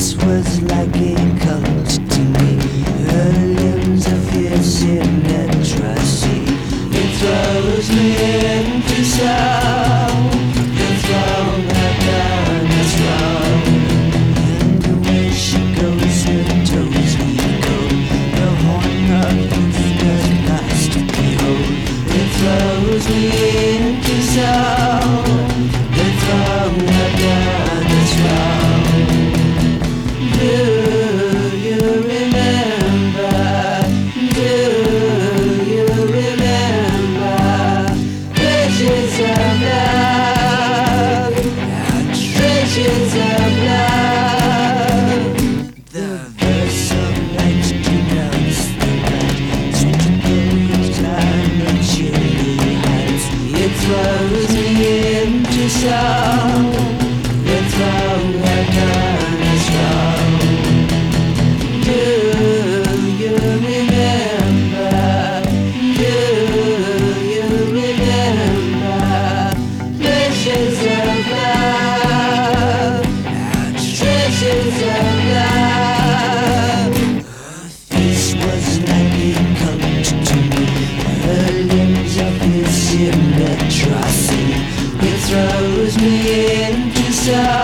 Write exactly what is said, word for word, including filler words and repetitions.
face was like a cult to me. Her limbs are fierce in ecstasy. It throws me into sound. It throws her down as wrong. And the way she goes, her toes we go. The horn of youth does last to behold. It throws me into sound. It throws her down as wrong. Do you remember? Do you remember? Treasures of love, treasures of love. The verse of light denounced the night, sweet time and chilly heights. It throws me into sound. It throws her down as wrong. Do you remember? Do you remember? Treasures of love, treasures of love. Her face was like a cult to me. Her limbs are fierce in atrocity. It throws me into sound.